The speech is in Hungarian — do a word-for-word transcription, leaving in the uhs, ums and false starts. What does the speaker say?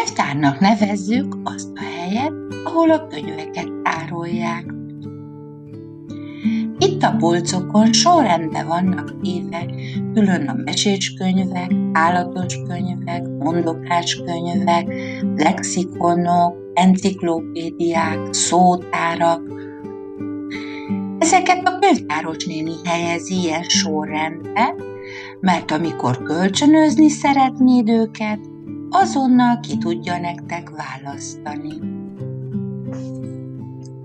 Könyvtárnak nevezzük azt a helyet, ahol a könyveket tárolják. Itt a polcokon sorrendben vannak téve külön a mesécskönyvek, állatos könyvek, mondokáskönyvek, lexikonok, enciklopédiák, szótárak. Ezeket a könyvtáros néni helyezi ilyen sorrendbe, mert amikor kölcsönözni szeretnéd őket, azonnal ki tudja nektek választani.